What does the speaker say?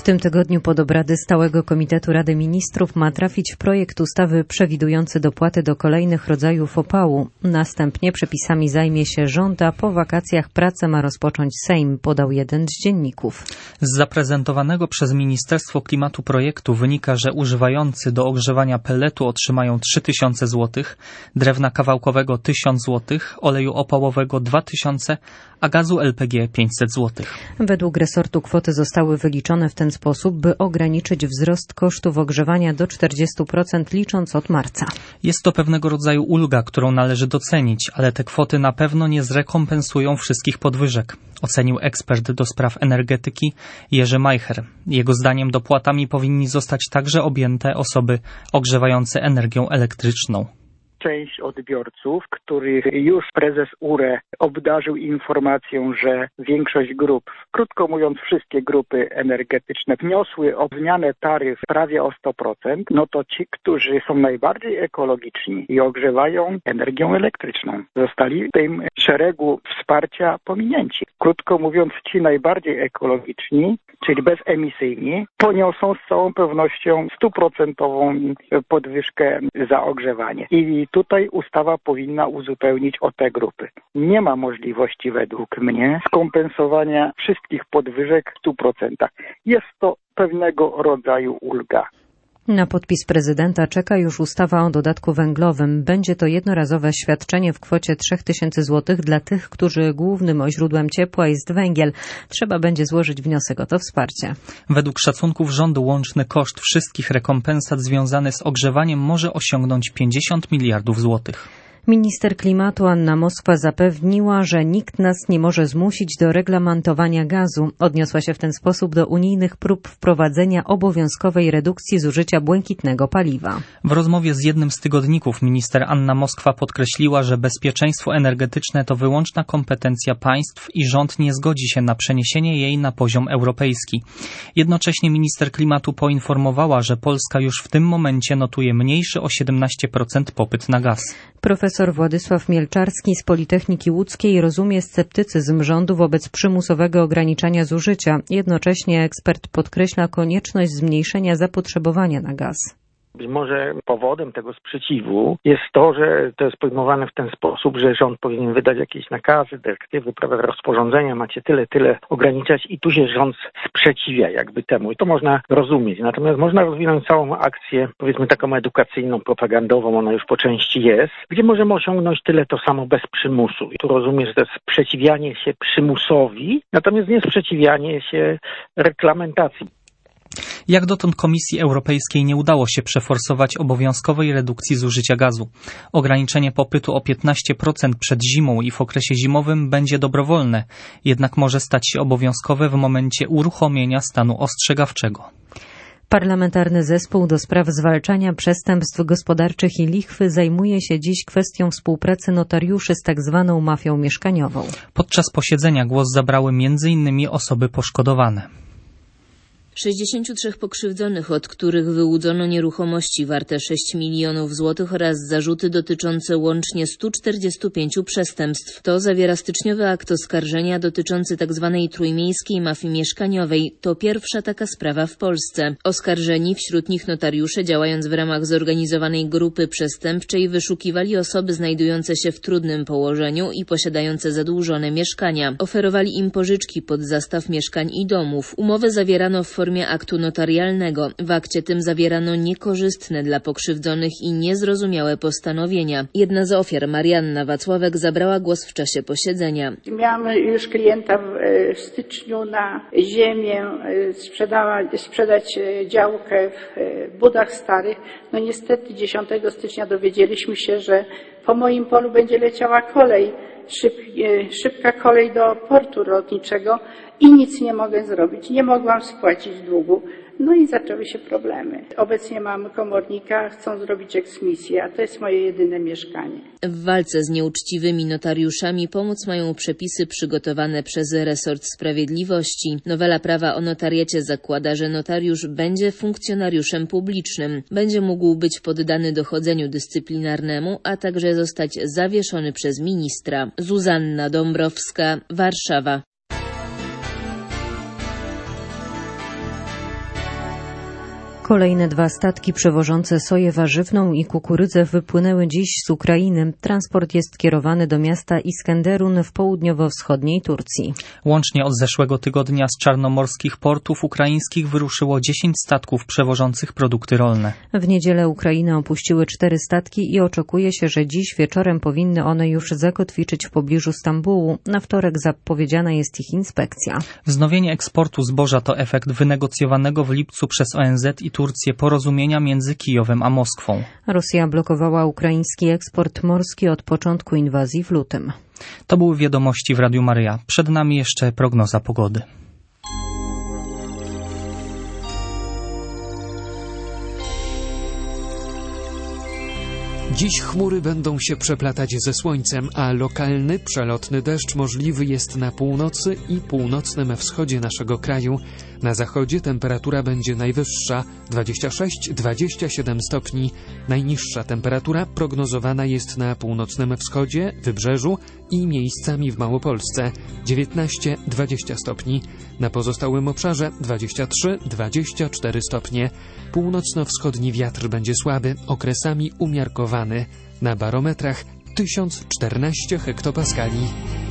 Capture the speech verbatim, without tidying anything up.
tym tygodniu pod obrady Stałego Komitetu Rady Ministrów ma trafić projekt ustawy przewidujący dopłaty do kolejnych rodzajów opału. Następnie przepisami zajmie się rząd, a po wakacjach pracę ma rozpocząć Sejm, podał jeden z dzienników. Z zaprezentowanego przez Ministerstwo Klimatu projektu wynika, że używający do ogrzewania pelletu otrzymają trzy tysiące złotych, drewna kawałkowego tysiąc złotych, oleju opałowego dwa tysiące, a gazu L P G pięćset złotych. Według resortu kwoty zostały wyliczone w ten sposób, by ograniczyć wzrost kosztów ogrzewania do czterdzieści procent licząc od marca. Jest to pewnego rodzaju ulga, którą należy docenić, ale te kwoty na pewno nie zrekompensują wszystkich podwyżek, ocenił ekspert do spraw energetyki Jerzy Majcher. Jego zdaniem dopłatami powinni zostać także objęte osoby ogrzewające energią elektryczną. Część odbiorców, których już prezes U R E obdarzył informacją, że większość grup, krótko mówiąc wszystkie grupy energetyczne, wniosły o zmianę taryf prawie o sto procent, no to ci, którzy są najbardziej ekologiczni i ogrzewają energią elektryczną, zostali w tym szeregu wsparcia pominięci. Krótko mówiąc, ci najbardziej ekologiczni, czyli bezemisyjni, poniosą z całą pewnością stuprocentową podwyżkę za ogrzewanie. I tutaj ustawa powinna uzupełnić o te grupy. Nie ma możliwości według mnie skompensowania wszystkich podwyżek w stu procentach. Jest to pewnego rodzaju ulga. Na podpis prezydenta czeka już ustawa o dodatku węglowym. Będzie to jednorazowe świadczenie w kwocie trzy tysiące złotych dla tych, którzy głównym źródłem ciepła jest węgiel. Trzeba będzie złożyć wniosek o to wsparcie. Według szacunków rządu łączny koszt wszystkich rekompensat związany z ogrzewaniem może osiągnąć pięćdziesiąt miliardów złotych. Minister klimatu Anna Moskwa zapewniła, że nikt nas nie może zmusić do reglamentowania gazu. Odniosła się w ten sposób do unijnych prób wprowadzenia obowiązkowej redukcji zużycia błękitnego paliwa. W rozmowie z jednym z tygodników minister Anna Moskwa podkreśliła, że bezpieczeństwo energetyczne to wyłączna kompetencja państw i rząd nie zgodzi się na przeniesienie jej na poziom europejski. Jednocześnie minister klimatu poinformowała, że Polska już w tym momencie notuje mniejszy o siedemnaście procent popyt na gaz. Profesor Władysław Mielczarski z Politechniki Łódzkiej rozumie sceptycyzm rządu wobec przymusowego ograniczania zużycia. Jednocześnie ekspert podkreśla konieczność zmniejszenia zapotrzebowania na gaz. Być może powodem tego sprzeciwu jest to, że to jest pojmowane w ten sposób, że rząd powinien wydać jakieś nakazy, dyrektywy, prawa, rozporządzenia, macie tyle, tyle ograniczać i tu się rząd sprzeciwia jakby temu. I to można rozumieć. Natomiast można rozwinąć całą akcję, powiedzmy taką edukacyjną, propagandową, ona już po części jest, gdzie możemy osiągnąć tyle to samo bez przymusu. I tu rozumiem, że to jest sprzeciwianie się przymusowi, natomiast nie sprzeciwianie się reglamentacji. Jak dotąd Komisji Europejskiej nie udało się przeforsować obowiązkowej redukcji zużycia gazu. Ograniczenie popytu o piętnaście procent przed zimą i w okresie zimowym będzie dobrowolne, jednak może stać się obowiązkowe w momencie uruchomienia stanu ostrzegawczego. Parlamentarny Zespół do spraw zwalczania przestępstw gospodarczych i lichwy zajmuje się dziś kwestią współpracy notariuszy z tak zwaną mafią mieszkaniową. Podczas posiedzenia głos zabrały między innymi osoby poszkodowane. sześćdziesięciu trzech pokrzywdzonych, od których wyłudzono nieruchomości warte sześć milionów złotych oraz zarzuty dotyczące łącznie stu czterdziestu pięciu przestępstw. To zawiera styczniowy akt oskarżenia dotyczący tzw. trójmiejskiej mafii mieszkaniowej. To pierwsza taka sprawa w Polsce. Oskarżeni, wśród nich notariusze, działając w ramach zorganizowanej grupy przestępczej, wyszukiwali osoby znajdujące się w trudnym położeniu i posiadające zadłużone mieszkania. Oferowali im pożyczki pod zastaw mieszkań i domów. Umowę zawierano w formie formie aktu notarialnego. W akcie tym zawierano niekorzystne dla pokrzywdzonych i niezrozumiałe postanowienia. Jedna z ofiar, Marianna Wacławek, zabrała głos w czasie posiedzenia. Miałam już klienta w, w styczniu na ziemię, sprzedała, sprzedać działkę w Budach Starych. No niestety dziesiątego stycznia dowiedzieliśmy się, że po moim polu będzie leciała kolej, szyb, szybka kolej do portu lotniczego i nic nie mogę zrobić. Nie mogłam spłacić długu. No i zaczęły się problemy. Obecnie mamy komornika, chcą zrobić eksmisję, a to jest moje jedyne mieszkanie. W walce z nieuczciwymi notariuszami pomóc mają przepisy przygotowane przez resort sprawiedliwości. Nowela prawa o notariacie zakłada, że notariusz będzie funkcjonariuszem publicznym. Będzie mógł być poddany dochodzeniu dyscyplinarnemu, a także zostać zawieszony przez ministra. Zuzanna Dąbrowska, Warszawa. Kolejne dwa statki przewożące soję warzywną i kukurydzę wypłynęły dziś z Ukrainy. Transport jest kierowany do miasta Iskenderun w południowo-wschodniej Turcji. Łącznie od zeszłego tygodnia z czarnomorskich portów ukraińskich wyruszyło dziesięć statków przewożących produkty rolne. W niedzielę Ukrainę opuściły cztery statki i oczekuje się, że dziś wieczorem powinny one już zakotwiczyć w pobliżu Stambułu. Na wtorek zapowiedziana jest ich inspekcja. Wznowienie eksportu zboża to efekt wynegocjowanego w lipcu przez O N Z i Turcję porozumienia między Kijowem a Moskwą. Rosja blokowała ukraiński eksport morski od początku inwazji w lutym. To były wiadomości w Radiu Maryja. Przed nami jeszcze prognoza pogody. Dziś chmury będą się przeplatać ze słońcem, a lokalny, przelotny deszcz możliwy jest na północy i północnym wschodzie naszego kraju. Na zachodzie temperatura będzie najwyższa dwadzieścia sześć do dwudziestu siedmiu stopni. Najniższa temperatura prognozowana jest na północnym wschodzie, Wybrzeżu i miejscami w Małopolsce dziewiętnaście do dwudziestu stopni. Na pozostałym obszarze dwadzieścia trzy do dwudziestu czterech stopni. Północno-wschodni wiatr będzie słaby, okresami umiarkowany. Na barometrach tysiąc czternaście hektopaskali.